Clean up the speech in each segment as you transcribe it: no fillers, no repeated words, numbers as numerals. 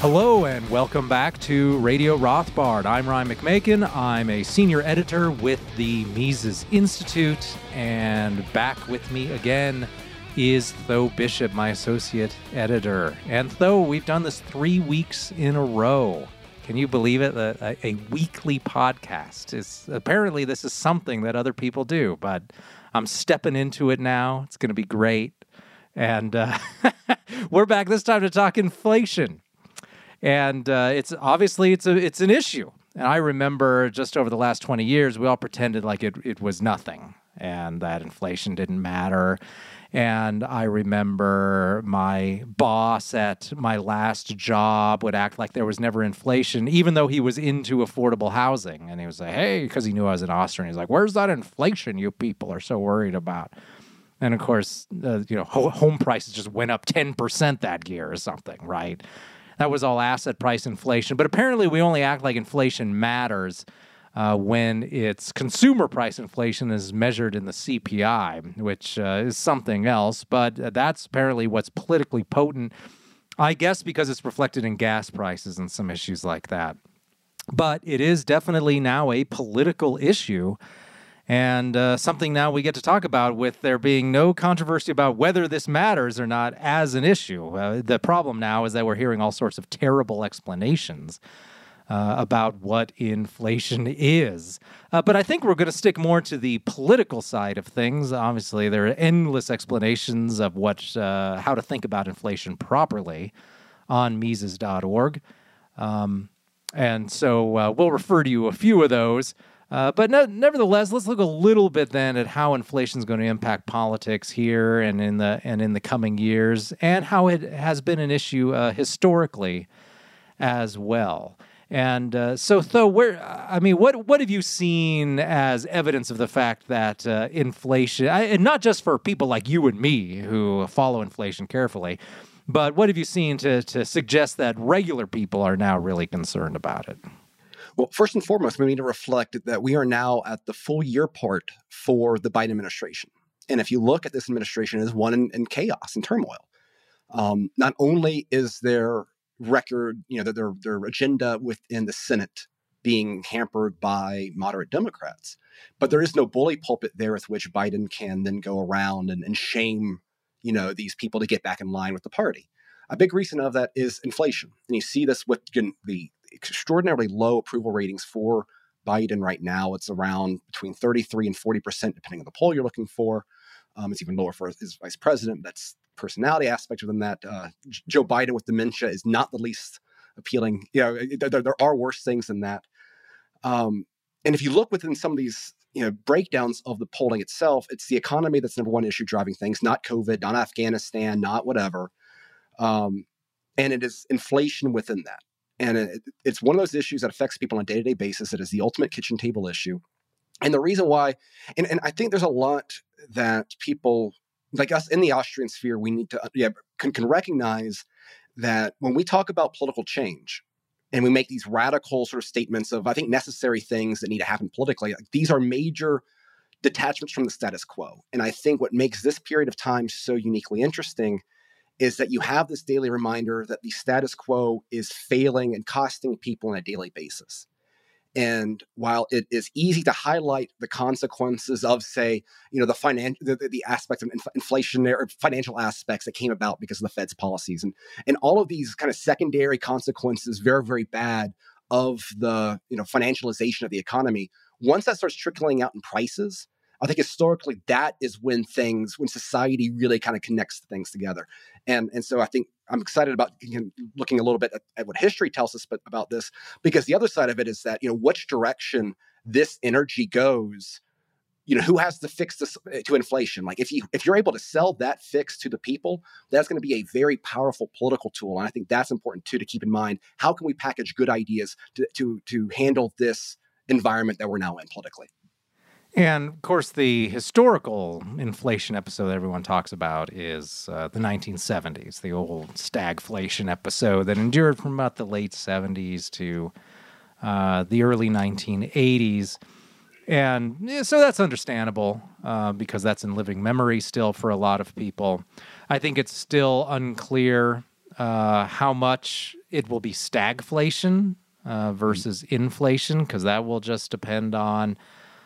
Hello and welcome back to Radio Rothbard. I'm Ryan McMakin. I'm a senior editor with the Mises Institute, and back with me again is Tho Bishop, my associate editor. And Tho, we've done this 3 weeks in a row. Can you believe it? A weekly podcast. Apparently this is something that other people do, but I'm stepping into it now. It's going to be great. And we're back this time to talk inflation. And it's an issue. And I remember just over the last 20 years, we all pretended like it was nothing and that inflation didn't matter. And I remember my boss at my last job would act like there was never inflation, even though he was into affordable housing. And he would say, hey, because he knew I was an Austrian, he's like, where's that inflation you people are so worried about? And of course, home prices just went up 10% that year or something, right? That was all asset price inflation. But apparently we only act like inflation matters when it's consumer price inflation is measured in the CPI, which is something else. But that's apparently what's politically potent, I guess because it's reflected in gas prices and some issues like that. But it is definitely now a political issue. And something now we get to talk about with there being no controversy about whether this matters or not as an issue. The problem now is that we're hearing all sorts of terrible explanations about what inflation is. But I think we're going to stick more to the political side of things. Obviously, there are endless explanations of how to think about inflation properly on Mises.org. And so we'll refer to you a few of those. But nevertheless, let's look a little bit then at how inflation is going to impact politics here and in the coming years, and how it has been an issue historically as well. And so, Tho, what have you seen as evidence of the fact that inflation, and not just for people like you and me who follow inflation carefully, but what have you seen to suggest that regular people are now really concerned about it? Well, first and foremost, we need to reflect that we are now at the full year part for the Biden administration. And if you look at this administration as one in chaos and turmoil, not only is their record, their agenda within the Senate being hampered by moderate Democrats, but there is no bully pulpit there with which Biden can then go around and shame, these people to get back in line with the party. A big reason of that is inflation. And you see this with the extraordinarily low approval ratings for Biden right now. It's around between 33 and 40%, depending on the poll you're looking for. It's even lower for his vice president. That's personality aspect of that. Joe Biden with dementia is not the least appealing. There are worse things than that. And if you look within some of these breakdowns of the polling itself, it's the economy that's number one issue driving things, not COVID, not Afghanistan, not whatever. And it is inflation within that. And it's one of those issues that affects people on a day-to-day basis. It is the ultimate kitchen table issue. And the reason why, and I think there's a lot that people like us in the Austrian sphere, we need to can recognize that when we talk about political change and we make these radical sort of statements of, I think, necessary things that need to happen politically, like, these are major detachments from the status quo. And I think what makes this period of time so uniquely interesting is that you have this daily reminder that the status quo is failing and costing people on a daily basis. And while it is easy to highlight the consequences of, say, the aspects of inflation or financial aspects that came about because of the Fed's policies and all of these kind of secondary consequences, very, very bad, of the financialization of the economy, once that starts trickling out in prices, I think historically that is when society really kind of connects things together. And so I think I'm excited about looking a little bit at what history tells us about this, because the other side of it is that, which direction this energy goes, who has to fix this to inflation? Like if you're able to sell that fix to the people, that's going to be a very powerful political tool. And I think that's important too, to keep in mind. How can we package good ideas to handle this environment that we're now in politically? And, of course, the historical inflation episode that everyone talks about is the 1970s, the old stagflation episode that endured from about the late 70s to the early 1980s. And so that's understandable because that's in living memory still for a lot of people. I think it's still unclear how much it will be stagflation versus inflation, because that will just depend on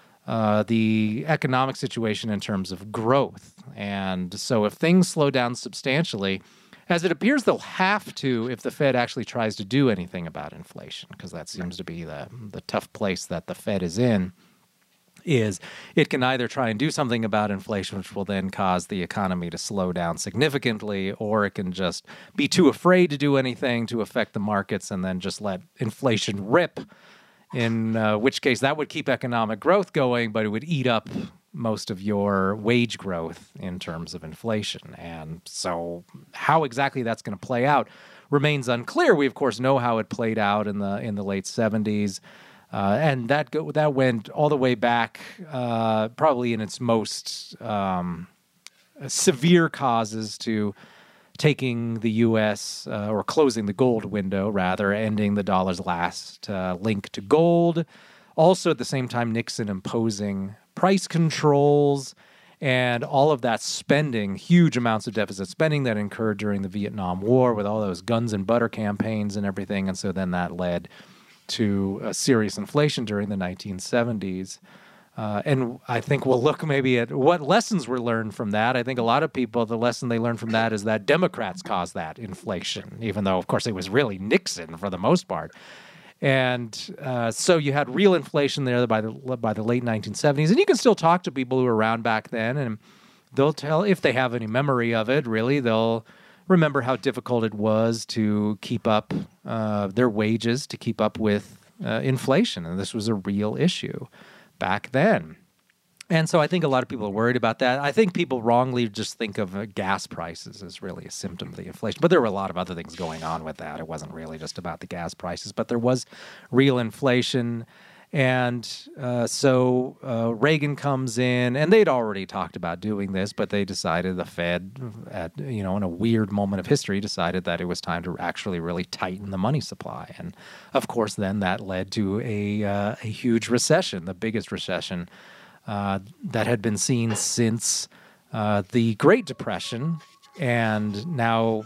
the economic situation in terms of growth. And so if things slow down substantially, as it appears they'll have to if the Fed actually tries to do anything about inflation, because that seems to be the tough place that the Fed is in, is it can either try and do something about inflation, which will then cause the economy to slow down significantly, or it can just be too afraid to do anything to affect the markets and then just let inflation rip, in which case that would keep economic growth going, but it would eat up most of your wage growth in terms of inflation. And so how exactly that's going to play out remains unclear. We, of course, know how it played out in the late 70s. And that went all the way back, probably in its most severe causes, to taking the U.S. Or closing the gold window, rather, ending the dollar's last link to gold. Also, at the same time, Nixon imposing price controls and all of that spending, huge amounts of deficit spending that incurred during the Vietnam War with all those guns and butter campaigns and everything. And so then that led to serious inflation during the 1970s. And I think we'll look maybe at what lessons were learned from that. I think a lot of people, the lesson they learned from that is that Democrats caused that inflation, even though, of course, it was really Nixon for the most part. And so you had real inflation there by the late 1970s. And you can still talk to people who were around back then, and they'll tell, if they have any memory of it, really, they'll remember how difficult it was to keep up their wages, to keep up with inflation. And this was a real issue back then. And so I think a lot of people are worried about that. I think people wrongly just think of gas prices as really a symptom of the inflation. But there were a lot of other things going on with that. It wasn't really just about the gas prices, but there was real inflation. And so Reagan comes in, and they'd already talked about doing this, but they decided, the Fed, in a weird moment of history, decided that it was time to actually really tighten the money supply. And of course, then that led to a huge recession, the biggest recession that had been seen since the Great Depression, and now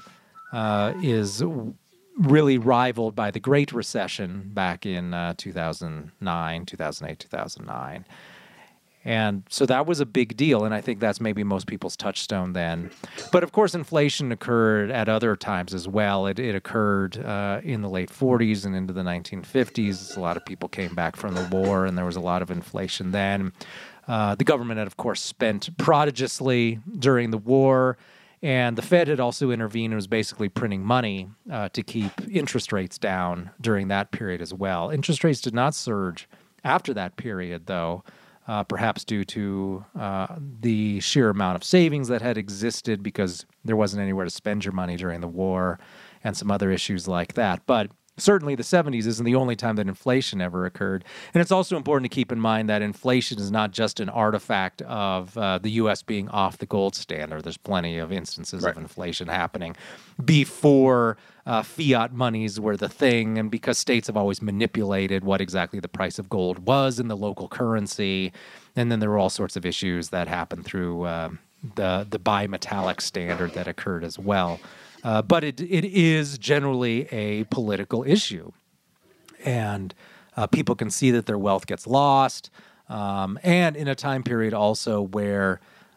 is really rivaled by the Great Recession back in 2008, 2009. And so that was a big deal, and I think that's maybe most people's touchstone then. But of course, inflation occurred at other times as well. It occurred in the late 40s and into the 1950s. A lot of people came back from the war, and there was a lot of inflation then. The government had, of course, spent prodigiously during the war, and the Fed had also intervened and was basically printing money to keep interest rates down during that period as well. Interest rates did not surge after that period, though, perhaps due to the sheer amount of savings that had existed because there wasn't anywhere to spend your money during the war and some other issues like that. But certainly the 70s isn't the only time that inflation ever occurred. And it's also important to keep in mind that inflation is not just an artifact of the U.S. being off the gold standard. There's plenty of instances of inflation happening before fiat monies were the thing, and because states have always manipulated what exactly the price of gold was in the local currency. And then there were all sorts of issues that happened through the bimetallic standard that occurred as well. But it is generally a political issue, and people can see that their wealth gets lost, and in a time period also where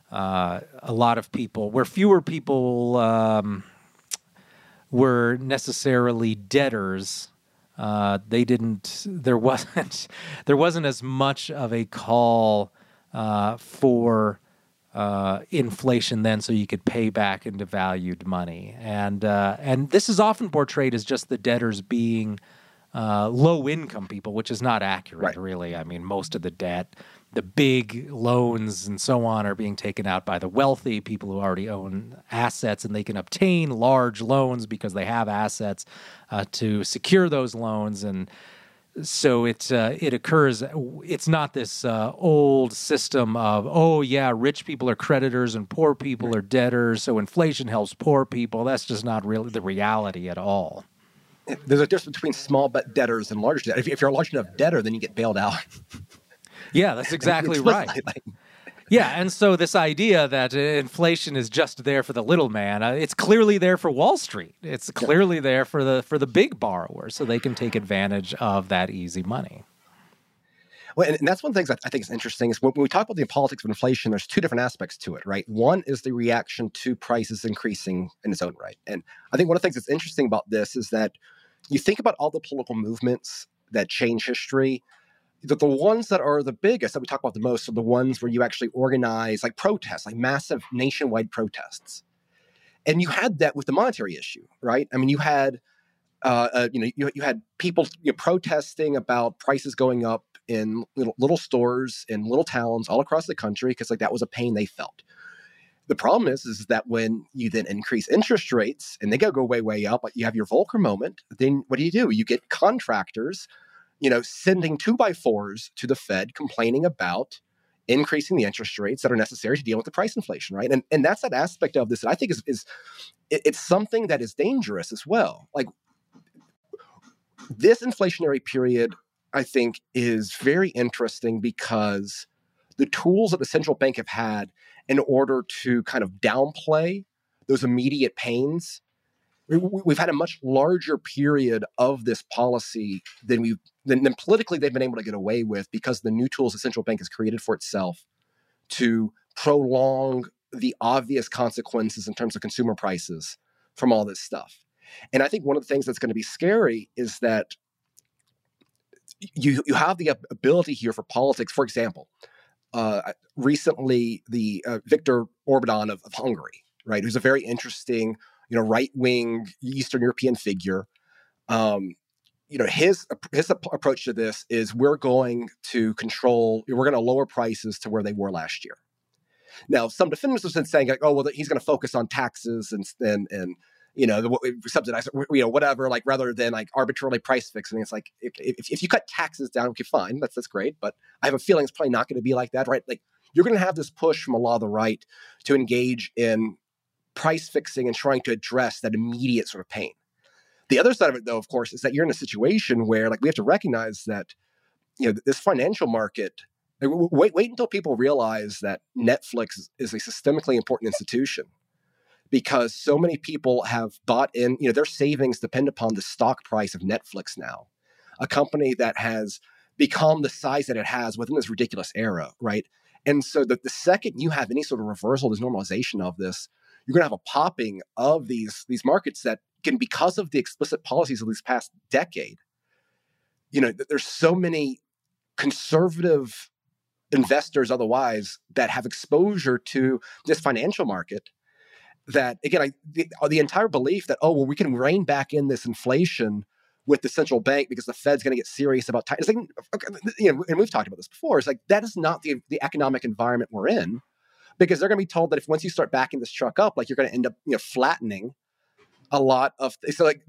fewer people were necessarily debtors. There wasn't as much of a call for inflation then, so you could pay back into valued money, and this is often portrayed as just the debtors being low income people, which is not accurate, really. I mean, most of the debt, the big loans and so on, are being taken out by the wealthy people who already own assets, and they can obtain large loans because they have assets to secure those loans. And so it occurs. It's not this old system of, rich people are creditors and poor people are debtors, so inflation helps poor people. That's just not really the reality at all. There's a difference between small debtors and large debtors. If you're a large enough debtor, then you get bailed out. Yeah, that's exactly right. Yeah, and so this idea that inflation is just there for the little man, it's clearly there for Wall Street. It's clearly there for the big borrowers, so they can take advantage of that easy money. Well, and that's one of the things I think is interesting is when we talk about the politics of inflation, there's two different aspects to it, right? One is the reaction to prices increasing in its own right. And I think one of the things that's interesting about this is that you think about all the political movements that change history, that the ones that are the biggest, that we talk about the most, are the ones where you actually organize like protests, like massive nationwide protests. And you had that with the monetary issue, right? I mean, you had, you had people protesting about prices going up in little stores in little towns all across the country because like that was a pain they felt. The problem is that when you then increase interest rates and they go way up, you have your Volcker moment. Then what do? You get contractors, sending 2x4s to the Fed complaining about increasing the interest rates that are necessary to deal with the price inflation, right? And that's that aspect of this that I think it's something that is dangerous as well. Like this inflationary period, I think, is very interesting because the tools that the central bank have had in order to kind of downplay those immediate pains, we've had a much larger period of this policy than politically they've been able to get away with because the new tools the central bank has created for itself to prolong the obvious consequences in terms of consumer prices from all this stuff. And I think one of the things that's going to be scary is that you have the ability here for politics. For example, recently the Viktor Orban of Hungary, right, who's a very interesting, right-wing Eastern European figure. His approach to this is we're going to lower prices to where they were last year. Now, some defenders have been saying like, oh, well, he's going to focus on taxes and subsidize, whatever, like rather than like arbitrarily price fixing. It's like if you cut taxes down, okay, fine, that's great. But I have a feeling it's probably not going to be like that, right? Like you're going to have this push from a lot of the right to engage in price fixing and trying to address that immediate sort of pain. The other side of it, though, of course, is that you're in a situation where like we have to recognize that this financial market. Wait until people realize that Netflix is a systemically important institution. Because so many people have bought in, their savings depend upon the stock price of Netflix now, a company that has become the size that it has within this ridiculous era, right? And so the second you have any sort of reversal, this normalization of this, you're going to have a popping of these markets that can, because of the explicit policies of this past decade, there's so many conservative investors otherwise that have exposure to this financial market that, again, the entire belief that, we can rein back in this inflation with the central bank because the Fed's going to get serious about it's like, and we've talked about this before. It's like that is not the economic environment we're in, because they're going to be told that if once you start backing this truck up, like you're going to end up flattening a lot of. So like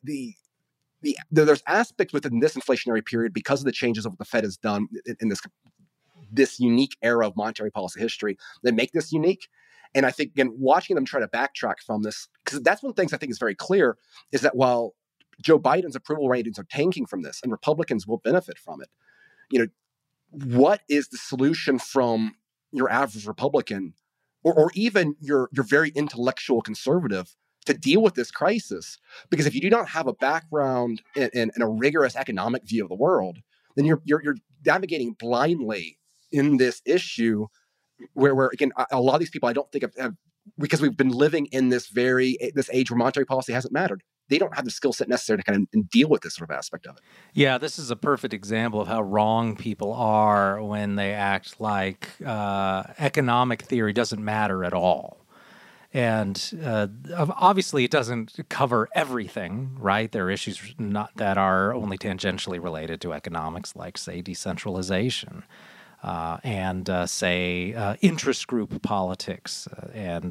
there's aspects within this inflationary period because of the changes of what the Fed has done in this unique era of monetary policy history that make this unique. And I think, again, watching them try to backtrack from this, because that's one of the things I think is very clear, is that while Joe Biden's approval ratings are tanking from this and Republicans will benefit from it, what is the solution from your average Republican or even your very intellectual conservative to deal with this crisis? Because if you do not have a background in a rigorous economic view of the world, then you're navigating blindly in this issue where again, a lot of these people I don't think have because we've been living in this age where monetary policy hasn't mattered. They don't have the skill set necessary to kind of deal with this sort of aspect of it. Yeah, this is a perfect example of how wrong people are when they act like economic theory doesn't matter at all. And obviously, it doesn't cover everything, right? There are issues that are only tangentially related to economics, like, say, decentralization. And interest group politics and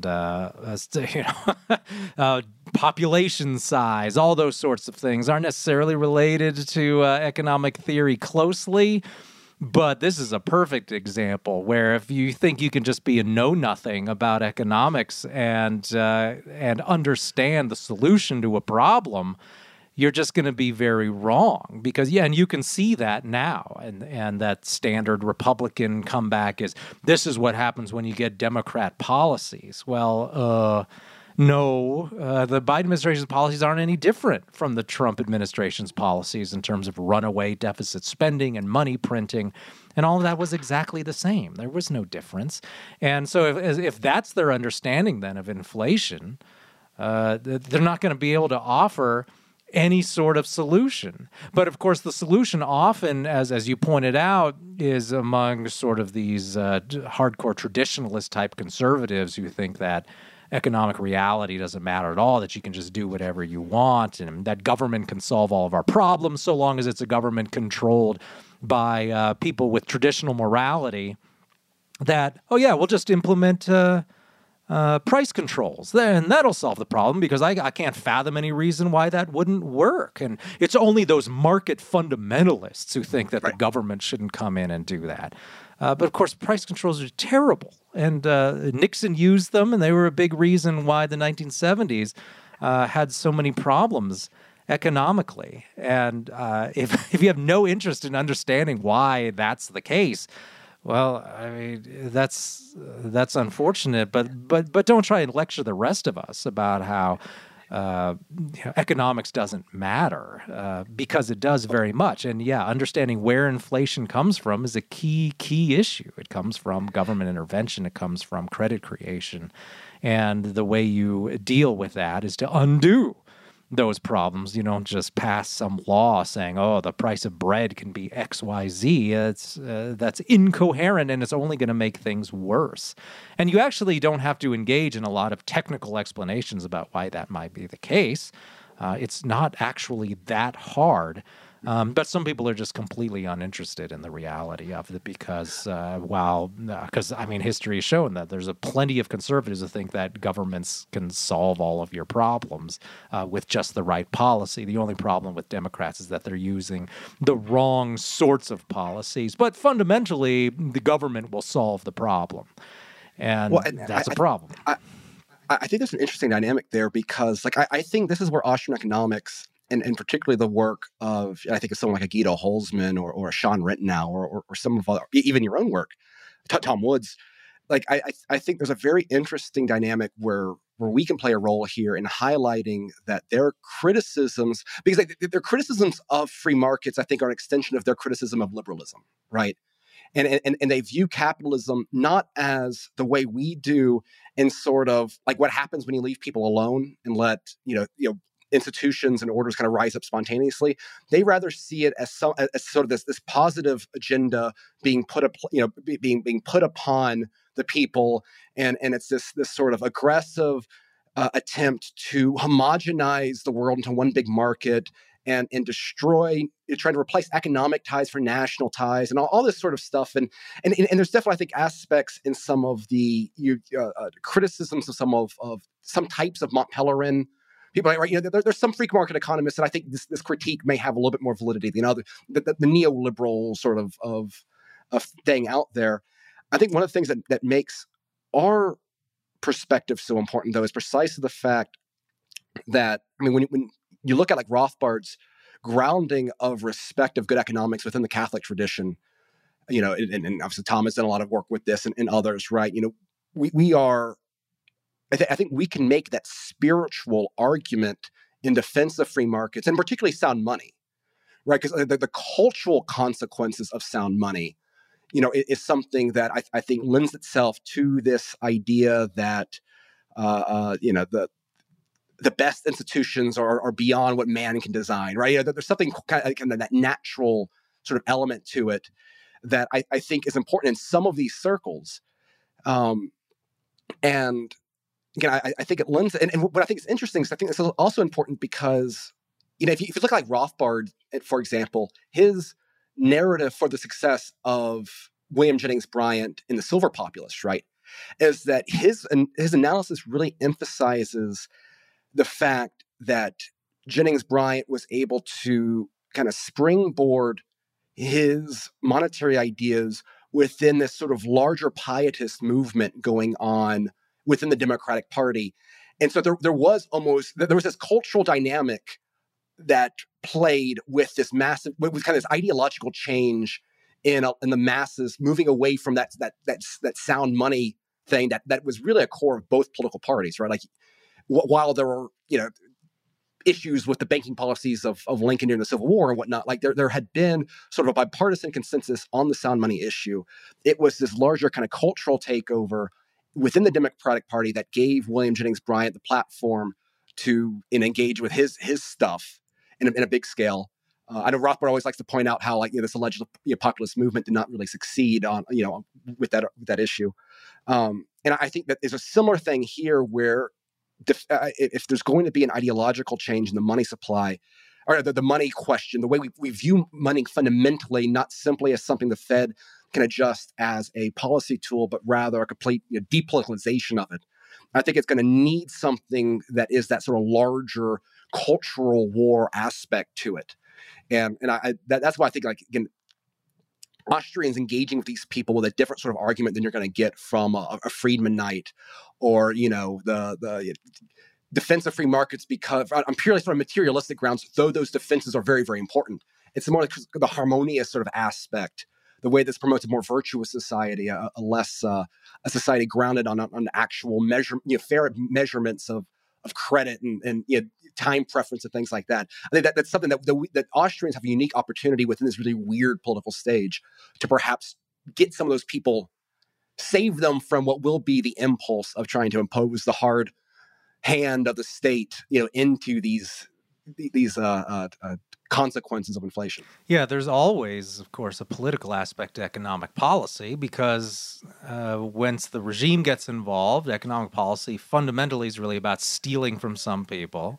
population size, all those sorts of things aren't necessarily related to economic theory closely. But this is a perfect example where if you think you can just be a know-nothing about economics and understand the solution to a problem, you're just going to be very wrong because, and you can see that now. And that standard Republican comeback is, this is what happens when you get Democrat policies. Well, no, the Biden administration's policies aren't any different from the Trump administration's policies in terms of runaway deficit spending and money printing. And all of that was exactly the same. There was no difference. And so if that's their understanding then of inflation, they're not going to be able to offer any sort of solution. But of course, the solution often, as you pointed out, is among sort of these hardcore traditionalist type conservatives who think that economic reality doesn't matter at all, that you can just do whatever you want, and that government can solve all of our problems so long as it's a government controlled by people with traditional morality. That, oh yeah, we'll just implement price controls, and that'll solve the problem because I can't fathom any reason why that wouldn't work. And it's only those market fundamentalists who think that the government shouldn't come in and do that. But of course, price controls are terrible, and Nixon used them, and they were a big reason why the 1970s had so many problems economically. And if you have no interest in understanding why that's the case, well, I mean, that's unfortunate, but don't try and lecture the rest of us about how economics doesn't matter, because it does very much. And yeah, understanding where inflation comes from is a key issue. It comes from government intervention. It comes from credit creation. And the way you deal with that is to undo those problems. You don't just pass some law saying, oh, the price of bread can be X, Y, Z. That's incoherent, and it's only going to make things worse. And you actually don't have to engage in a lot of technical explanations about why that might be the case. It's not actually that hard. But some people are just completely uninterested in the reality of it because history has shown that there's plenty of conservatives who think that governments can solve all of your problems with just the right policy. The only problem with Democrats is that they're using the wrong sorts of policies. But fundamentally, the government will solve the problem. And that's a problem. I think there's an interesting dynamic there because I think this is where Austrian economics and particularly the work of, I think, of someone like a Guido Holzman or a Sean Ritenour or some of even your own work, Tom Woods. I think there's a very interesting dynamic where we can play a role here in highlighting that their criticisms, because their criticisms of free markets, I think, are an extension of their criticism of liberalism, right? And they view capitalism not as the way we do in sort of like what happens when you leave people alone and let institutions and orders kind of rise up spontaneously. They rather see it as sort of this positive agenda being put upon the people, and it's this sort of aggressive attempt to homogenize the world into one big market and destroy, trying to replace economic ties for national ties and all this sort of stuff. And there's definitely, I think, aspects in some of the criticisms of some types of Mont Pelerin people, right? There's some free market economists, and I think this critique may have a little bit more validity than other the neoliberal sort of thing out there. I think one of the things that makes our perspective so important, though, is precisely the fact that, I mean, when you look at like Rothbard's grounding of respect of good economics within the Catholic tradition, and obviously Tom has done a lot of work with this and others, right? We are. I think we can make that spiritual argument in defense of free markets and particularly sound money, right? Because the cultural consequences of sound money, is something that I think lends itself to this idea that, the best institutions are beyond what man can design, right? There's something kind of that natural sort of element to it that I think is important in some of these circles. And again, I think it lends, and what I think is interesting is I think this is also important because, if you look like Rothbard, for example, his narrative for the success of William Jennings Bryan in The Silver Populist, right, is that his analysis really emphasizes the fact that Jennings Bryan was able to kind of springboard his monetary ideas within this sort of larger pietist movement going on within the Democratic Party. And so there was this cultural dynamic that played with this massive, with kind of this ideological change in the masses, moving away from that sound money thing that was really a core of both political parties, right? Like while there were issues with the banking policies of Lincoln during the Civil War and whatnot, like there had been sort of a bipartisan consensus on the sound money issue. It was this larger kind of cultural takeover within the Democratic Party that gave William Jennings Bryan the platform to engage with his stuff in a big scale. I know Rothbard always likes to point out how this alleged populist movement did not really succeed on with that issue, and I think that there's a similar thing here where if there's going to be an ideological change in the money supply or the money question, the way we view money fundamentally, not simply as something the Fed can adjust as a policy tool, but rather a complete depoliticalization of it. I think it's going to need something that is that sort of larger cultural war aspect to it. And that's why I think, like, again, Austrians engaging with these people with a different sort of argument than you're going to get from a Friedman Knight or, the defense of free markets, because on purely sort of materialistic grounds, though those defenses are very, very important. It's more like the harmonious sort of aspect, the way this promotes a more virtuous society, a less a society grounded on actual fair measurements of credit and time preference and things like that. I think that's something that Austrians have a unique opportunity within this really weird political stage to perhaps get some of those people, save them from what will be the impulse of trying to impose the hard hand of the state, into these consequences of inflation. Yeah, there's always, of course, a political aspect to economic policy because once the regime gets involved, economic policy fundamentally is really about stealing from some people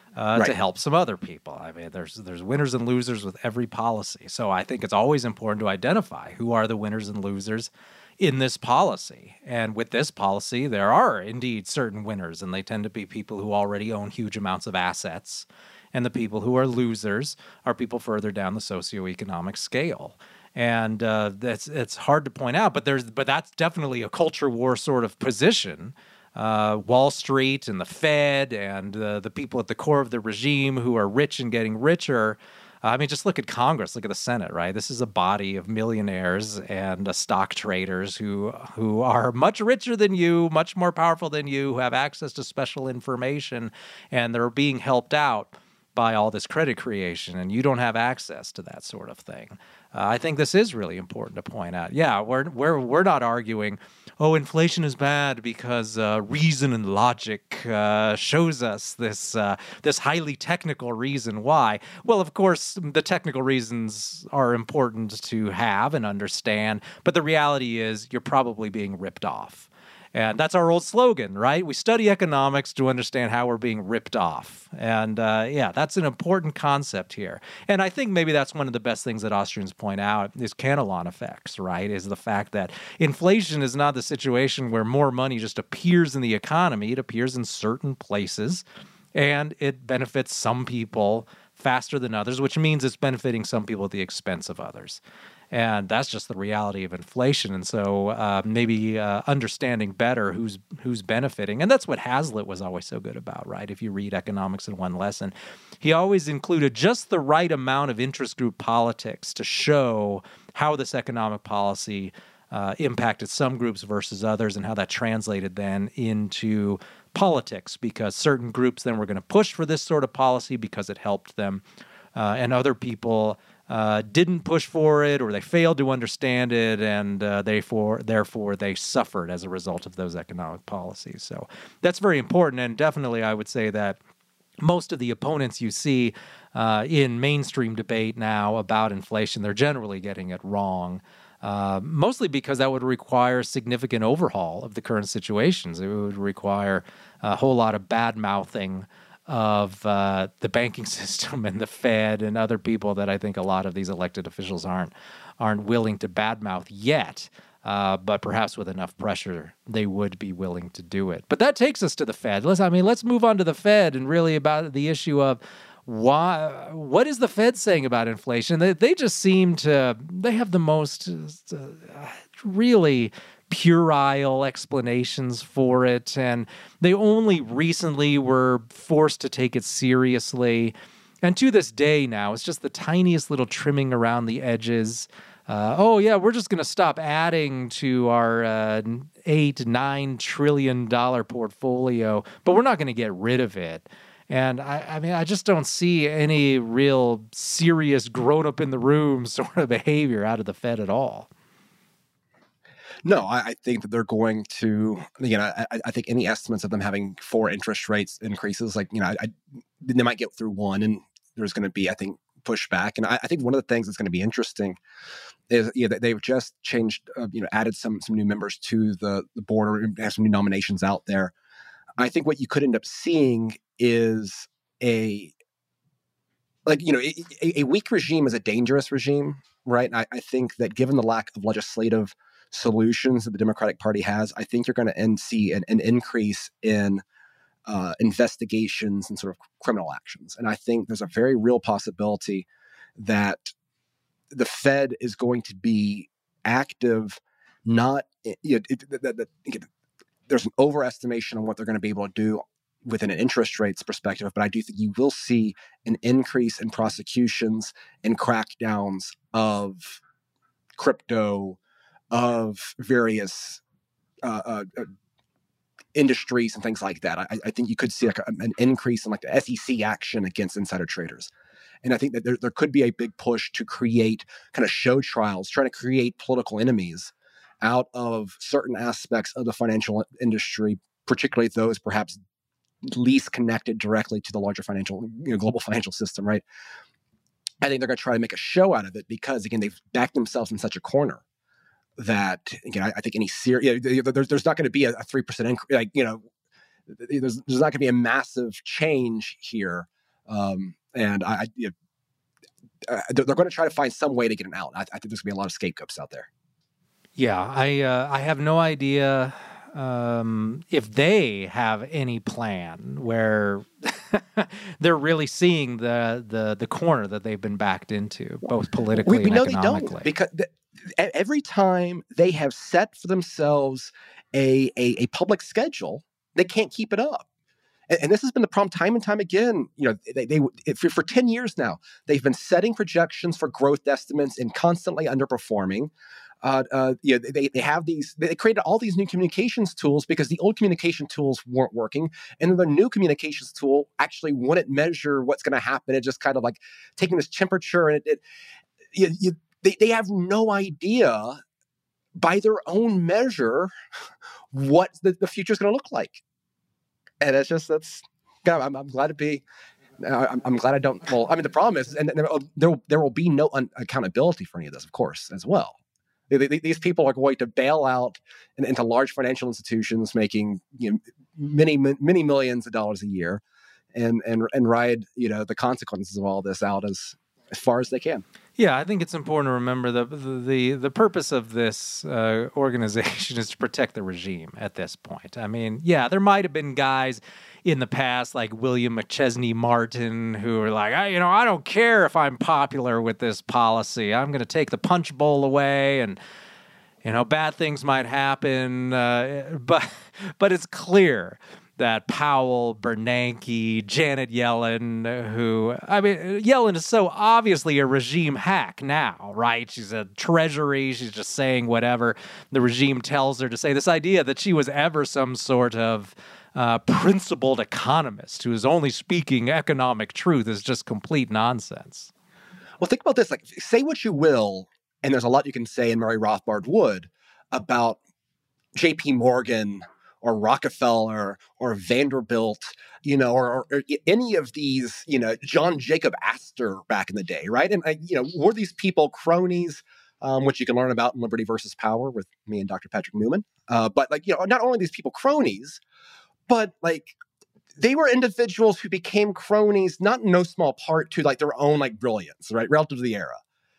to help some other people. I mean, there's winners and losers with every policy. So I think it's always important to identify who are the winners and losers in this policy. And with this policy, there are indeed certain winners, and they tend to be people who already own huge amounts of assets. And the people who are losers are people further down the socioeconomic scale. And it's hard to point out, but that's definitely a culture war sort of position. Wall Street and the Fed and the people at the core of the regime who are rich and getting richer. I mean, just look at Congress, look at the Senate, right? This is a body of millionaires and stock traders who are much richer than you, much more powerful than you, who have access to special information, and they're being helped out by all this credit creation, and you don't have access to that sort of thing. I think this is really important to point out. Yeah, we're not arguing, inflation is bad because reason and logic shows us this highly technical reason why. Well, of course, the technical reasons are important to have and understand, but the reality is you're probably being ripped off. And that's our old slogan, right? We study economics to understand how we're being ripped off. And that's an important concept here. And I think maybe that's one of the best things that Austrians point out is Cantillon effects, right? Is the fact that inflation is not the situation where more money just appears in the economy. It appears in certain places, and it benefits some people faster than others, which means it's benefiting some people at the expense of others. And that's just the reality of inflation. And so maybe understanding better who's benefiting. And that's what Hazlitt was always so good about, right? If you read Economics in One Lesson, he always included just the right amount of interest group politics to show how this economic policy impacted some groups versus others and how that translated then into politics, because certain groups then were going to push for this sort of policy because it helped them, and other people didn't push for it, or they failed to understand it, and therefore they suffered as a result of those economic policies. So that's very important, and definitely I would say that most of the opponents you see in mainstream debate now about inflation, they're generally getting it wrong. Mostly because that would require significant overhaul of the current situations. It would require a whole lot of bad-mouthing of the banking system and the Fed and other people that I think a lot of these elected officials aren't willing to badmouth yet. But perhaps with enough pressure, they would be willing to do it. But that takes us to the Fed. Let's move on to the Fed and really about the issue of what is the Fed saying about inflation? They just seem to, they have the most really puerile explanations for it, and they only recently were forced to take it seriously And to this day now, it's just the tiniest little trimming around the edges. We're just going to stop adding to our $8-9 trillion portfolio, but we're not going to get rid of it. And I just don't see any real serious grown up in the room sort of behavior out of the Fed at all. No, I think that they're going to, I think any estimates of them having 4 interest rates increases, they might get through one, and there's going to be, I think, pushback. And I think one of the things that's going to be interesting is they've just changed, added some new members to the board, or have some new nominations out there. I think what you could end up seeing is a weak regime is a dangerous regime, right? And I think that given the lack of legislative solutions that the Democratic Party has, I think you're going to see an increase in investigations and sort of criminal actions. And I think there's a very real possibility that the Fed is going to be active, there's an overestimation on what they're going to be able to do within an interest rates perspective, but I do think you will see an increase in prosecutions and crackdowns of crypto, of various industries and things like that. I think you could see an increase in the SEC action against insider traders. And I think that there could be a big push to create kind of show trials, trying to create political enemies out of certain aspects of the financial industry, particularly those perhaps least connected directly to the larger global financial system, right? I think they're going to try to make a show out of it because, again, they've backed themselves in such a corner that, again, I think any there's not going to be a 3% increase, there's not going to be a massive change here. And they're going to try to find some way to get an out. I think there's going to be a lot of scapegoats out there. Yeah, I have no idea if they have any plan where they're really seeing the corner that they've been backed into, both politically and economically. We know they don't, because every time they have set for themselves a public schedule, they can't keep it up. And this has been the problem time and time again. For 10 years now, they've been setting projections for growth estimates and constantly underperforming. They have these. They created all these new communications tools because the old communication tools weren't working, and the new communications tool actually wouldn't measure what's going to happen. It just kind of taking this temperature, and they have no idea by their own measure what the future is going to look like. And it's just I'm glad to be. I'm glad I don't. Well, I mean, the problem is, and there will be no accountability for any of this, of course, as well. These people are going to bail out into large financial institutions making many millions of dollars a year, and ride the consequences of all this out as far as they can. Yeah, I think it's important to remember the purpose of this organization is to protect the regime at this point. I mean, yeah, there might have been guys in the past like William McChesney Martin who were like, I don't care if I'm popular with this policy. I'm going to take the punch bowl away, and bad things might happen. But it's clear that Powell, Bernanke, Janet Yellen, Yellen is so obviously a regime hack now, right? She's a treasury. She's just saying whatever the regime tells her to say. This idea that she was ever some sort of principled economist who is only speaking economic truth is just complete nonsense. Well, think about this. Say what you will, and there's a lot you can say, and Murray Rothbard would, about J.P. Morgan or Rockefeller or Vanderbilt, or any of these, John Jacob Astor back in the day, right? And, were these people cronies, which you can learn about in Liberty versus Power with me and Dr. Patrick Newman. But not only these people cronies, but they were individuals who became cronies, not in no small part to their own brilliance, right? Relative to the era.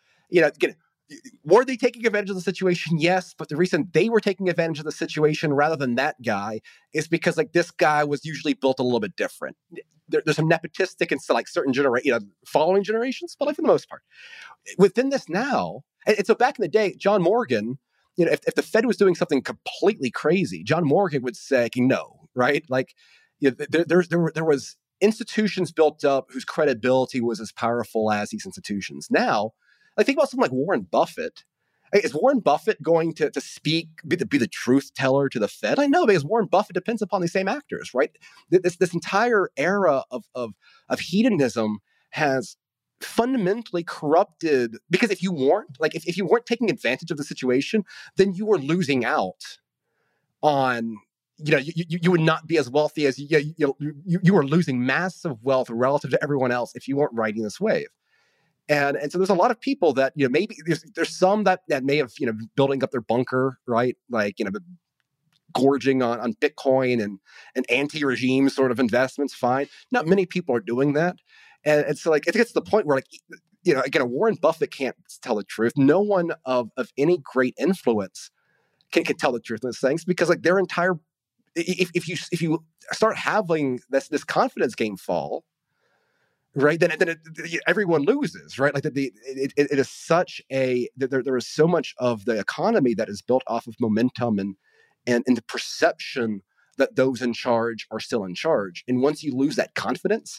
Were they taking advantage of the situation? Yes, but the reason they were taking advantage of the situation rather than that guy is because this guy was usually built a little bit different. There's some nepotistic and certain following generations, but for the most part, within this now, and so back in the day, John Morgan, if the Fed was doing something completely crazy, John Morgan would say no, right? There was institutions built up whose credibility was as powerful as these institutions. Now, I think about someone like Warren Buffett. Is Warren Buffett going to speak, be the truth teller to the Fed? I know, because Warren Buffett depends upon these same actors, right? This entire era of hedonism has fundamentally corrupted, because if you weren't taking advantage of the situation, then you were losing out on, you would not be as wealthy as you were losing massive wealth relative to everyone else if you weren't riding this wave. And so there's a lot of people that, maybe there's some that may have, building up their bunker, right? Like, gorging on Bitcoin and anti-regime sort of investments, fine. Not many people are doing that. And so like, it gets to the point where, like, again, Warren Buffett can't tell the truth. No one of any great influence can tell the truth in these things, because like their entire, if you start having this confidence game fall, right, then everyone loses, right? Like it is such a, there is so much of the economy that is built off of momentum and the perception that those in charge are still in charge. And once you lose that confidence,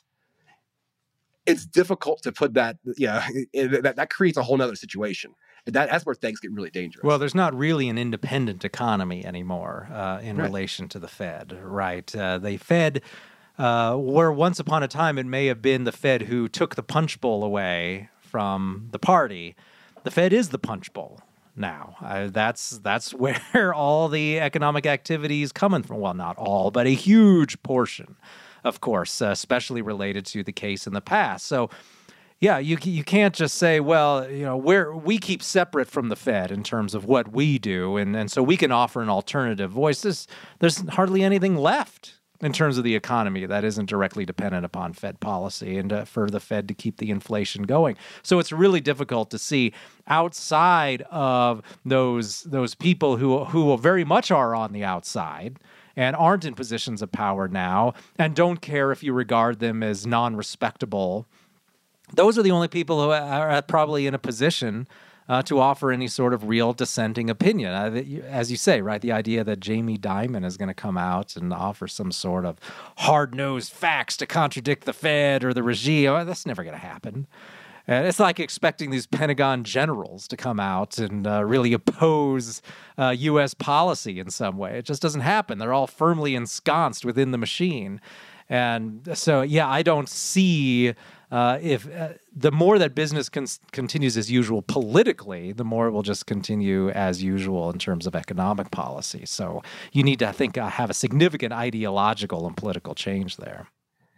it's difficult to put that, that creates a whole nother situation. That's where things get really dangerous. Well, there's not really an independent economy anymore in relation to the Fed, right? The Fed, where once upon a time it may have been the Fed who took the punch bowl away from the party. The Fed is the punch bowl now. That's where all the economic activity is coming from. Well, not all, but a huge portion, of course, especially related to the case in the past. So, yeah, you can't just say, well, we keep separate from the Fed in terms of what we do, and so we can offer an alternative voice. There's hardly anything left in terms of the economy that isn't directly dependent upon Fed policy and for the Fed to keep the inflation going. So it's really difficult to see outside of those people who very much are on the outside and aren't in positions of power now and don't care if you regard them as non-respectable. Those are the only people who are probably in a position to offer any sort of real dissenting opinion. As you say, right, the idea that Jamie Dimon is going to come out and offer some sort of hard-nosed facts to contradict the Fed or the regime, that's never going to happen. And it's like expecting these Pentagon generals to come out and really oppose U.S. policy in some way. It just doesn't happen. They're all firmly ensconced within the machine. And so, yeah, I don't see if the more that business continues as usual politically, the more it will just continue as usual in terms of economic policy. So you need to, I think, have a significant ideological and political change there.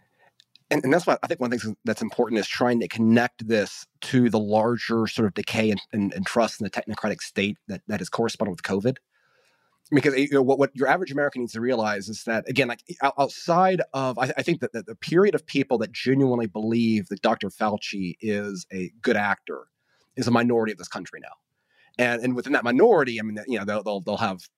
And that's why I think one of the things that's important is trying to connect this to the larger sort of decay and trust in the technocratic state that is corresponding with COVID. Because what your average American needs to realize is that, again, like outside of, I think that the period of people that genuinely believe that Dr. Fauci is a good actor is a minority of this country now, and within that minority, I mean, they'll have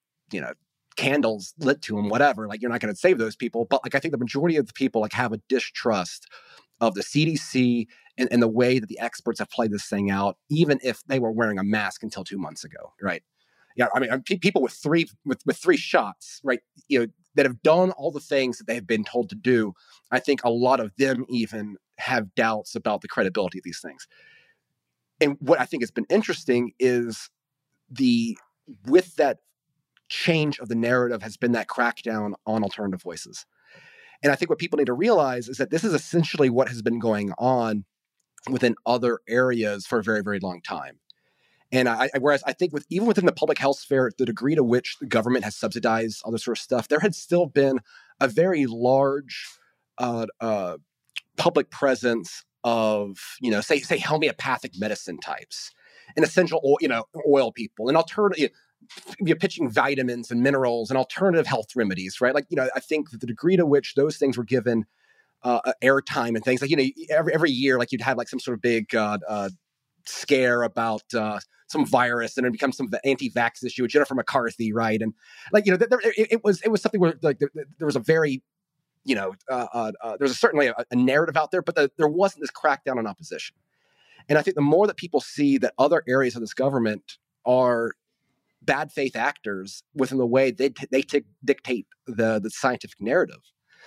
candles lit to them, whatever. Like, you're not going to save those people, but like I think the majority of the people like have a distrust of the CDC and the way that the experts have played this thing out, even if they were wearing a mask until 2 months ago, right? Yeah, I mean, people with three shots, right? That have done all the things that they have been told to do. I think a lot of them even have doubts about the credibility of these things. And what I think has been interesting is with that change of the narrative has been that crackdown on alternative voices. And I think what people need to realize is that this is essentially what has been going on within other areas for a very, very long time. And whereas I think even within the public health sphere, the degree to which the government has subsidized all this sort of stuff, there had still been a very large public presence of, say homeopathic medicine types and essential oil people and alternative, pitching vitamins and minerals and alternative health remedies, right? Like, I think that the degree to which those things were given airtime and things like, every year, like you'd have like some sort of big scare about some virus, and it becomes some anti-vax issue with Jennifer McCarthy, right? And like it was something where like there was a very there's certainly a narrative out there, but there wasn't this crackdown on opposition. And I think the more that people see that other areas of this government are bad faith actors within the way they dictate the scientific narrative,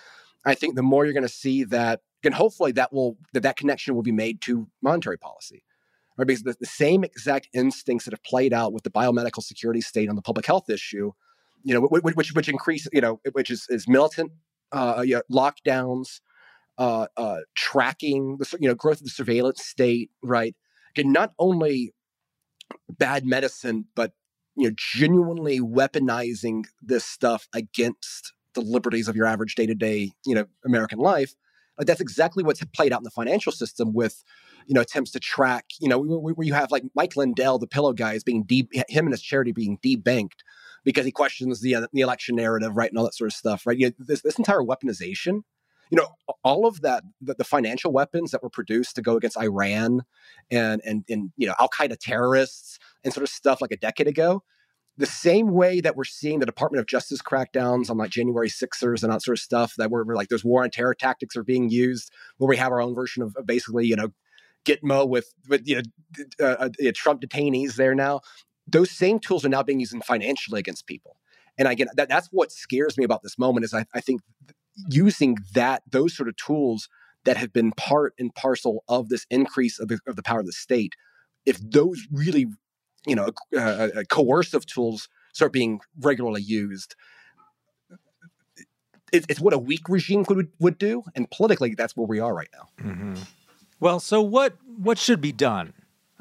I think the more you're going to see that, and hopefully that connection will be made to monetary policy. Right? Because the same exact instincts that have played out with the biomedical security state on the public health issue, which increase, which is militant lockdowns, tracking the growth of the surveillance state, right? Again, not only bad medicine, but genuinely weaponizing this stuff against the liberties of your average day-to-day, American life. Like that's exactly what's played out in the financial system with, attempts to track, where you have like Mike Lindell, the pillow guy, is being him and his charity being debanked because he questions the election narrative, right, and all that sort of stuff, right? This entire weaponization, all of that, the financial weapons that were produced to go against Iran and Al Qaeda terrorists and sort of stuff like a decade ago. The same way that we're seeing the Department of Justice crackdowns on like January 6ers and that sort of stuff, that we're like those war on terror tactics are being used, where we have our own version of basically, Gitmo with Trump detainees there now. Those same tools are now being used financially against people. And again, that's what scares me about this moment is I think using those sort of tools that have been part and parcel of this increase of the power of the state, if those really coercive tools start being regularly used, it's what a weak regime would do, and politically, that's where we are right now. Mm-hmm. Well, so what should be done?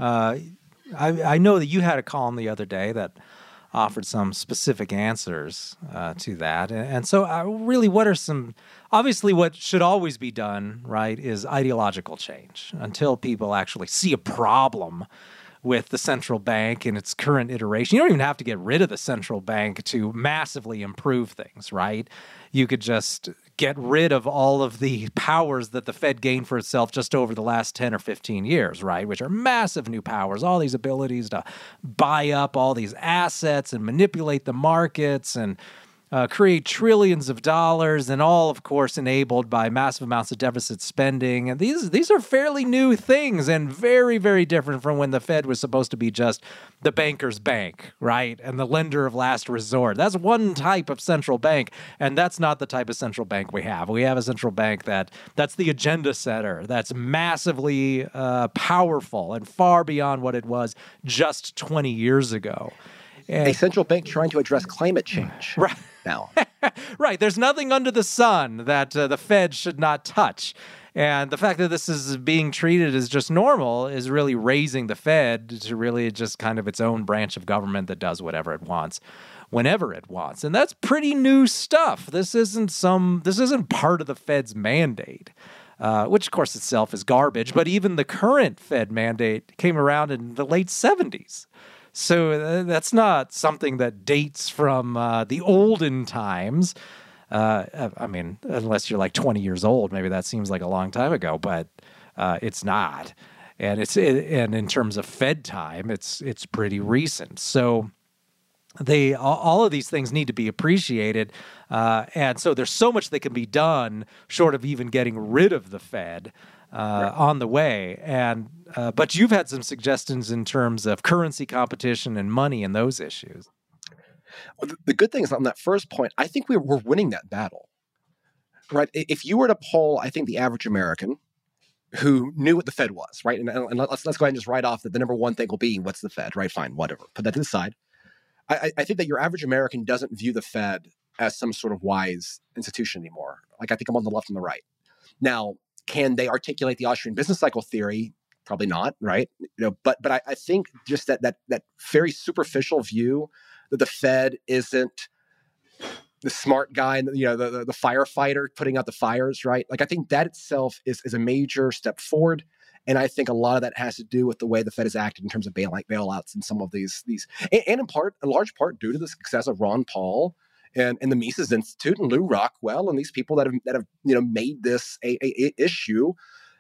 I know that you had a column the other day that offered some specific answers to that, and so really, what are some? Obviously, what should always be done, right, is ideological change until people actually see a problem with the central bank in its current iteration. You don't even have to get rid of the central bank to massively improve things, right? You could just get rid of all of the powers that the Fed gained for itself just over the last 10 or 15 years, right? Which are massive new powers, all these abilities to buy up all these assets and manipulate the markets and create trillions of dollars, and all, of course, enabled by massive amounts of deficit spending. And these are fairly new things and very, very different from when the Fed was supposed to be just the banker's bank, right? And the lender of last resort. That's one type of central bank, and that's not the type of central bank we have. We have a central bank that's the agenda setter, that's massively powerful and far beyond what it was just 20 years ago. A central bank trying to address climate change. Right. Now. Right. There's nothing under the sun that the Fed should not touch. And the fact that this is being treated as just normal is really raising the Fed to really just kind of its own branch of government that does whatever it wants, whenever it wants. And that's pretty new stuff. This isn't part of the Fed's mandate. Which, of course, itself is garbage. But even the current Fed mandate came around in the late 70s. So that's not something that dates from the olden times. I mean, unless you're like 20 years old, maybe that seems like a long time ago, but it's not. And and in terms of Fed time, it's pretty recent. So all of these things need to be appreciated. And so there's so much that can be done short of even getting rid of the Fed. On the way, but you've had some suggestions in terms of currency competition and money and those issues. Well, the good thing is on that first point, I think we're winning that battle, right? If you were to poll, I think the average American who knew what the Fed was, right? And let's go ahead and just write off that the number one thing will be what's the Fed, right? Fine, whatever. Put that to the side. I think that your average American doesn't view the Fed as some sort of wise institution anymore. Like I think I'm on the left and the right. Now, can they articulate the Austrian business cycle theory? Probably not, right? But I think just that very superficial view that the Fed isn't the smart guy and the firefighter putting out the fires, right? Like I think that itself is a major step forward, and I think a lot of that has to do with the way the Fed has acted in terms of bailouts and some of these, and in large part due to the success of Ron Paul and the Mises Institute and Lew Rockwell and these people that have made this a issue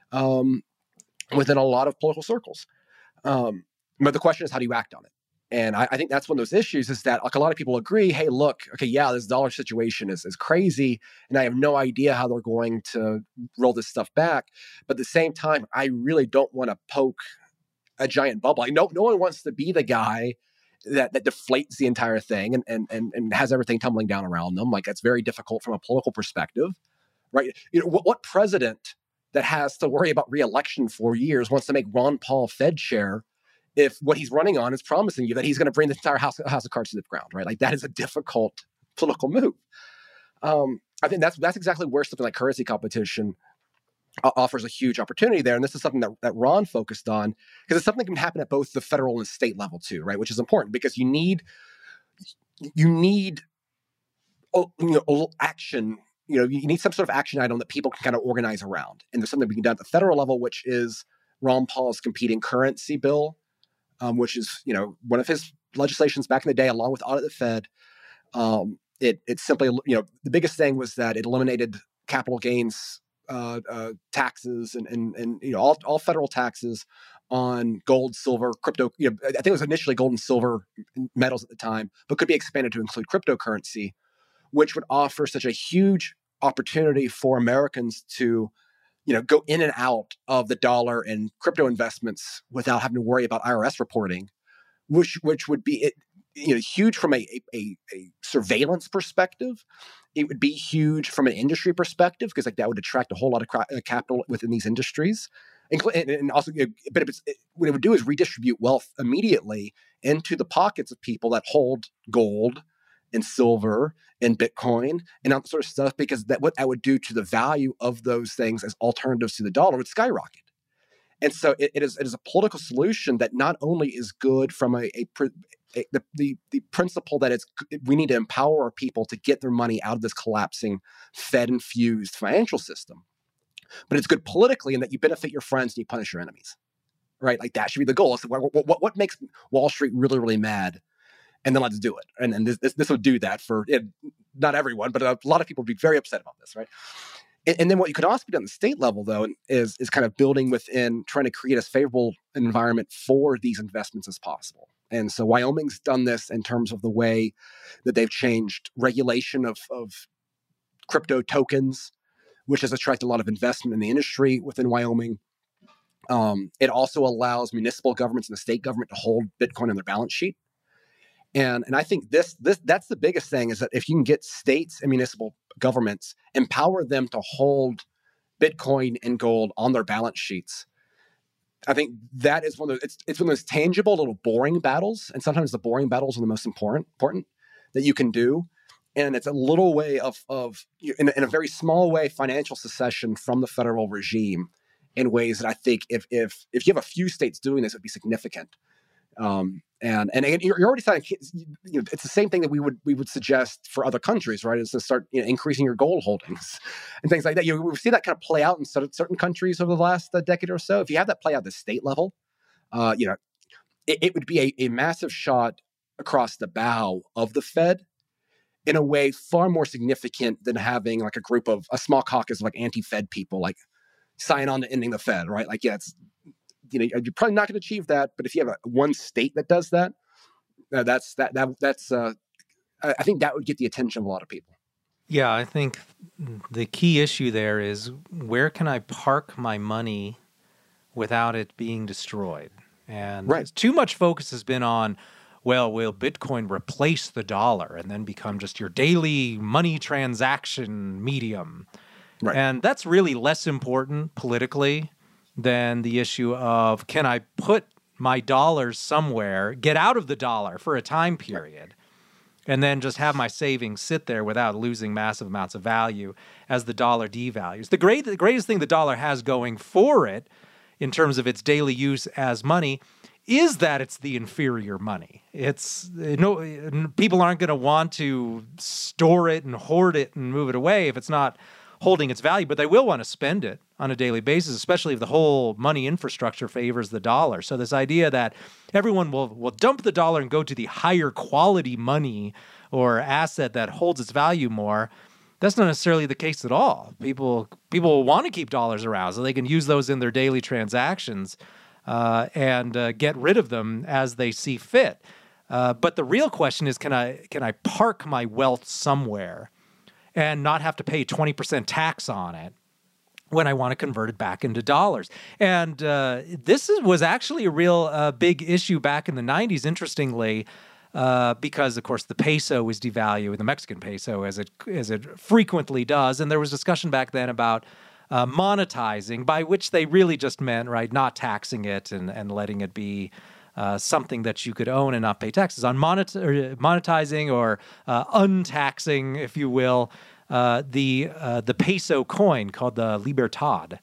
within a lot of political circles. But the question is, how do you act on it? And I think that's one of those issues is that like a lot of people agree, hey, look, okay, yeah, this dollar situation is crazy, and I have no idea how they're going to roll this stuff back. But at the same time, I really don't want to poke a giant bubble. Like, no one wants to be the guy that deflates the entire thing and has everything tumbling down around them. Like that's very difficult from a political perspective. right? What president that has to worry about re-election for years wants to make Ron Paul Fed chair if what he's running on is promising you that he's going to bring the entire house of cards to the ground, right? Like that is a difficult political move. I think that's exactly where something like currency competition offers a huge opportunity there. And this is something that Ron focused on, because it's something that can happen at both the federal and state level too, right? Which is important because you need action. You need some sort of action item that people can kind of organize around. And there's something we can do at the federal level, which is Ron Paul's competing currency bill, which is, one of his legislations back in the day, along with Audit the Fed. It simply, the biggest thing was that it eliminated capital gains taxes and all federal taxes on gold, silver, crypto. I think it was initially gold and silver metals at the time, but could be expanded to include cryptocurrency, which would offer such a huge opportunity for Americans to, go in and out of the dollar and crypto investments without having to worry about IRS reporting, which would be huge from a surveillance perspective. It would be huge from an industry perspective because that would attract a whole lot of capital within these industries. And also, what it would do is redistribute wealth immediately into the pockets of people that hold gold and silver and Bitcoin and all that sort of stuff, because what that would do to the value of those things as alternatives to the dollar would skyrocket. And so it is a political solution that not only is good from the principle that we need to empower our people to get their money out of this collapsing Fed-infused financial system, but it's good politically in that you benefit your friends and you punish your enemies, right? Like that should be the goal. So what makes Wall Street really, really mad? And then let's do it. And this would do that for not everyone, but a lot of people would be very upset about this, right? And then what you could also be done at the state level, though, is kind of building within, trying to create as favorable an environment for these investments as possible. And so Wyoming's done this in terms of the way that they've changed regulation of crypto tokens, which has attracted a lot of investment in the industry within Wyoming. It also allows municipal governments and the state government to hold Bitcoin on their balance sheet. And I think that's the biggest thing, is that if you can get states and municipal governments, empower them to hold Bitcoin and gold on their balance sheets, I think that is it's one of those tangible, little boring battles. And sometimes the boring battles are the most important that you can do. And it's a little way of in a very small way, financial secession from the federal regime in ways that I think if you have a few states doing this, it would be significant. And you're already saying, it's the same thing that we would suggest for other countries, right? Is to start increasing your gold holdings and things like that. We've seen that kind of play out in certain countries over the last decade or so. If you have that play out at the state level, it would be a massive shot across the bow of the Fed in a way far more significant than having like a small caucus of like anti-Fed people like sign on to ending the Fed, right? Like, it's, you're probably not going to achieve that, but if you have one state that does that, that's I think that would get the attention of a lot of people. Yeah, I think the key issue there is, where can I park my money without it being destroyed? And right. Too much focus has been on, well, will Bitcoin replace the dollar and then become just your daily money transaction medium? Right. And that's really less important politically than the issue of, can I put my dollars somewhere, get out of the dollar for a time period, and then just have my savings sit there without losing massive amounts of value as the dollar devalues. The greatest thing the dollar has going for it in terms of its daily use as money is that it's the inferior money. People aren't going to want to store it and hoard it and move it away if it's not holding its value, but they will want to spend it on a daily basis, especially if the whole money infrastructure favors the dollar. So this idea that everyone will dump the dollar and go to the higher quality money or asset that holds its value more, that's not necessarily the case at all. People want to keep dollars around so they can use those in their daily transactions and get rid of them as they see fit. But the real question is, can I park my wealth somewhere and not have to pay 20% tax on it when I want to convert it back into dollars? And this was actually a real big issue back in the 90s, interestingly. because, of course, the peso was devaluing, the Mexican peso, as it frequently does. And there was discussion back then about monetizing, by which they really just meant, right, not taxing it and letting it be something that you could own and not pay taxes on, monetizing or untaxing, if you will, the peso coin called the Libertad.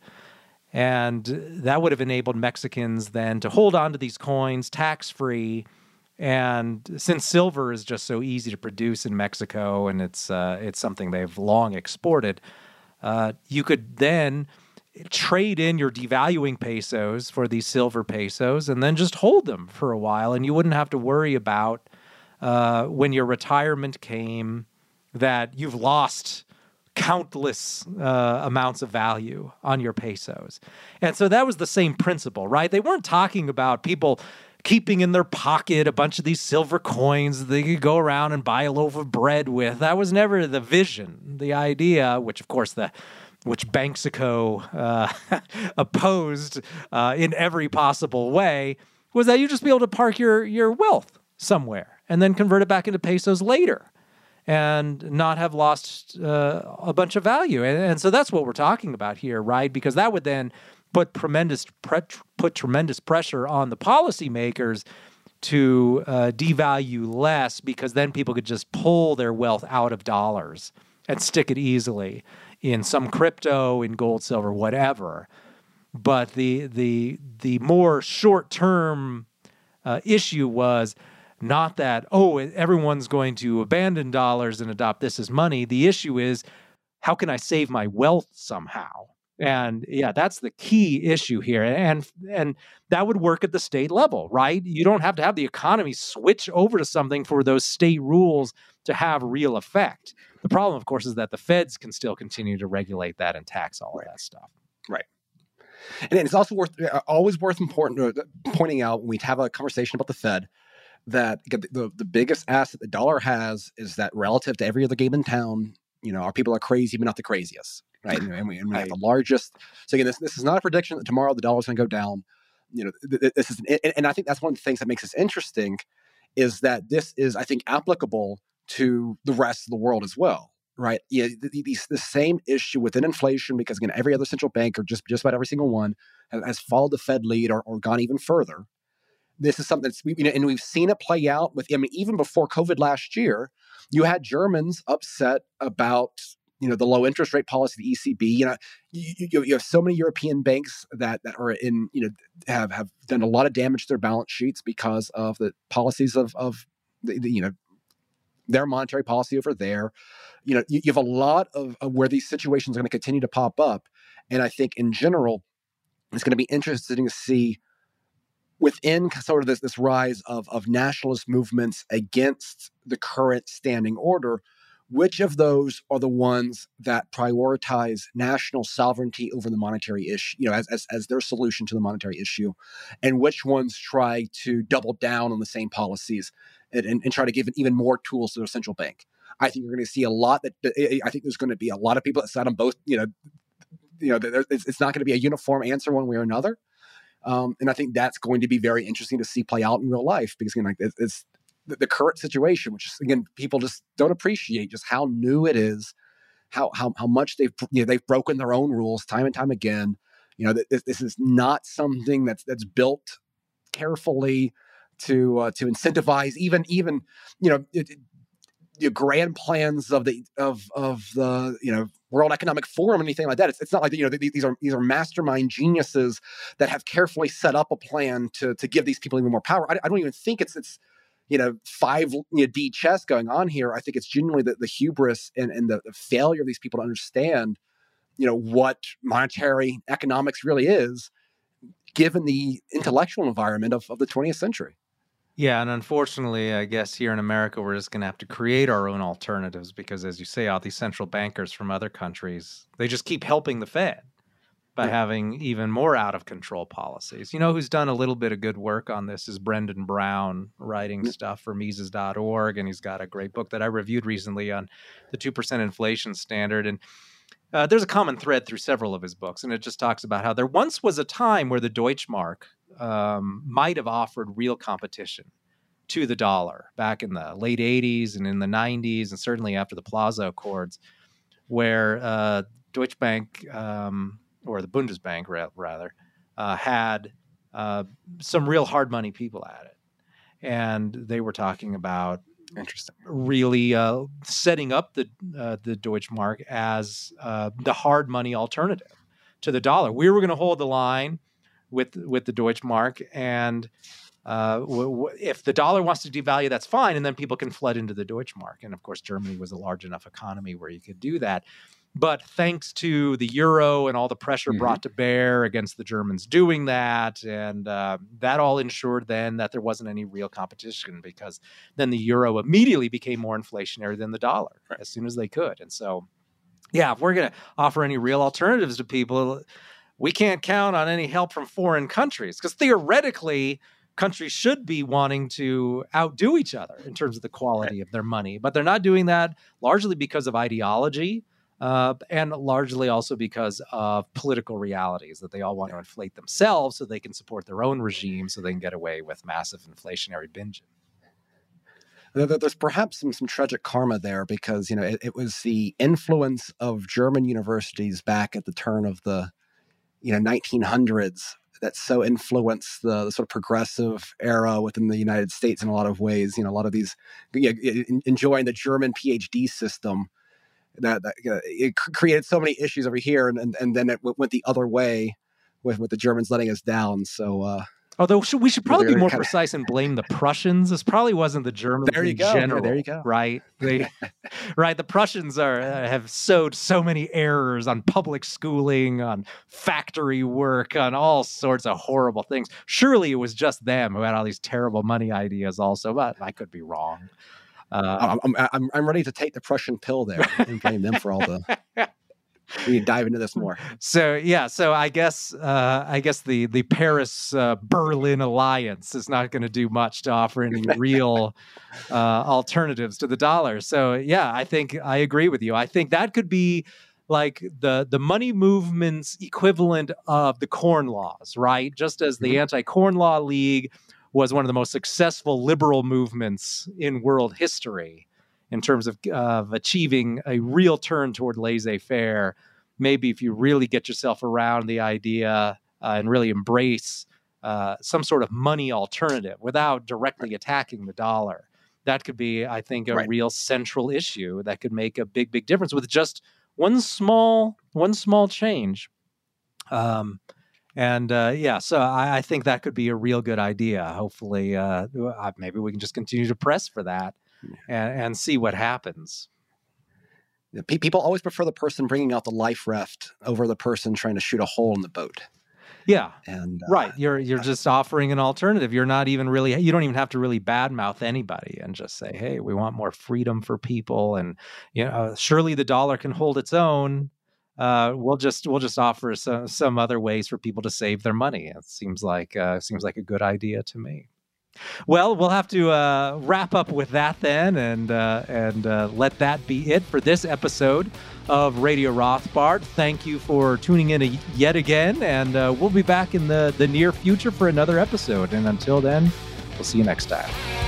And that would have enabled Mexicans then to hold on to these coins tax-free. And since silver is just so easy to produce in Mexico, and it's something they've long exported, you could then trade in your devaluing pesos for these silver pesos and then just hold them for a while, and you wouldn't have to worry about when your retirement came that you've lost countless amounts of value on your pesos. And so that was the same principle, right? They weren't talking about people keeping in their pocket a bunch of these silver coins that they could go around and buy a loaf of bread with. That was never the vision. The idea, which of course which Banxico opposed in every possible way, was that you just be able to park your wealth somewhere and then convert it back into pesos later and not have lost a bunch of value. And so that's what we're talking about here, right? Because that would then put tremendous pressure on the policymakers to devalue less, because then people could just pull their wealth out of dollars and stick it easily in some crypto, in gold, silver, whatever. But the more short-term issue was not that, everyone's going to abandon dollars and adopt this as money. The issue is, how can I save my wealth somehow? And yeah, that's the key issue here. And that would work at the state level, right? You don't have to have the economy switch over to something for those state rules to have real effect. The problem, of course, is that the feds can still continue to regulate that and tax all of that stuff. Right. And it's also always worth pointing out when we have a conversation about the Fed that the biggest asset the dollar has is that relative to every other game in town, our people are crazy, but not the craziest. Right. And we have the largest. So again, this is not a prediction that tomorrow the dollar is going to go down. This is, and I think that's one of the things that makes this interesting, is that this is, I think, applicable to the rest of the world as well. Right. Yeah. The same issue within inflation, because again, every other central bank, or just about every single one, has followed the Fed lead or gone even further. This is something that's, and we've seen it play out with, even before COVID last year, you had Germans upset about, the low interest rate policy of the ECB. You have so many European banks that are in, have done a lot of damage to their balance sheets because of the policies of their monetary policy over there. You have a lot of where these situations are going to continue to pop up. And I think in general, it's going to be interesting to see within sort of this rise of nationalist movements against the current standing order, which of those are the ones that prioritize national sovereignty over the monetary issue, as their solution to the monetary issue, and which ones try to double down on the same policies and try to give even more tools to their central bank. I think you're going to see a lot I think there's going to be a lot of people that side on both, it's not going to be a uniform answer one way or another. And I think that's going to be very interesting to see play out in real life, because again, it's the current situation, which is, again, people just don't appreciate just how new it is, how much they've broken their own rules time and time again. This is not something that's built carefully to incentivize even grand plans of the World Economic Forum, anything like that. It's not like these are mastermind geniuses that have carefully set up a plan to give these people even more power. I don't even think it's 5D chess going on here. I think it's genuinely the hubris and the failure of these people to understand what monetary economics really is, given the intellectual environment of the 20th century. Yeah, and unfortunately, I guess here in America, we're just going to have to create our own alternatives, because, as you say, all these central bankers from other countries, they just keep helping the Fed by having even more out-of-control policies. Who's done a little bit of good work on this is Brendan Brown, writing stuff for Mises.org, and he's got a great book that I reviewed recently on the 2% inflation standard. And there's a common thread through several of his books, and it just talks about how there once was a time where the Deutschmark might have offered real competition to the dollar back in the late 80s and in the 90s, and certainly after the Plaza Accords, where Deutsche Bank, or the Bundesbank rather, had some real hard money people at it. And they were talking about really setting up the Deutschmark as the hard money alternative to the dollar. We were going to hold the line with the Deutschmark, and if the dollar wants to devalue, that's fine, and then people can flood into the Deutschmark. And of course, Germany was a large enough economy where you could do that. But thanks to the euro and all the pressure brought to bear against the Germans doing that, and that all ensured then that there wasn't any real competition, because then the euro immediately became more inflationary than the dollar as soon as they could. And so, yeah, if we're going to offer any real alternatives to people, we can't count on any help from foreign countries, because theoretically, countries should be wanting to outdo each other in terms of the quality of their money. But they're not doing that, largely because of ideology. And largely also because of political realities, that they all want to inflate themselves so they can support their own regime, so they can get away with massive inflationary binging. There's perhaps some tragic karma there, because it was the influence of German universities back at the turn of the 1900s that so influenced the sort of progressive era within the United States in a lot of ways. A lot of these enjoying the German PhD system. That it created so many issues over here, and then it went the other way with the Germans letting us down. So, although we should probably be more precise and blame the Prussians. This probably wasn't the Germans in general. There you go. Right? Right. The Prussians have sowed so many errors on public schooling, on factory work, on all sorts of horrible things. Surely it was just them who had all these terrible money ideas also, but I could be wrong. I'm ready to take the Prussian pill there and blame them for all the. We need to dive into this more. So I guess the Paris Berlin alliance is not going to do much to offer any real alternatives to the dollar. So yeah, I think I agree with you. I think that could be like the money movement's equivalent of the Corn Laws, right? Just as the Anti-Corn Law League was one of the most successful liberal movements in world history in terms of achieving a real turn toward laissez-faire. Maybe if you really get yourself around the idea and really embrace some sort of money alternative without directly attacking the dollar, that could be, I think, a real central issue that could make a big, big difference with just one small change. So I think that could be a real good idea. Hopefully, maybe we can just continue to press for that and see what happens. People always prefer the person bringing out the life raft over the person trying to shoot a hole in the boat. Yeah, and right. You're just offering an alternative. You're not even really. You don't even have to really badmouth anybody and just say, "Hey, we want more freedom for people," and surely the dollar can hold its own. We'll just offer some other ways for people to save their money. It seems like a good idea to me. Well, we'll have to wrap up with that then, and let that be it for this episode of Radio Rothbard. Thank you for tuning in yet again, and we'll be back in the near future for another episode. And until then, we'll see you next time.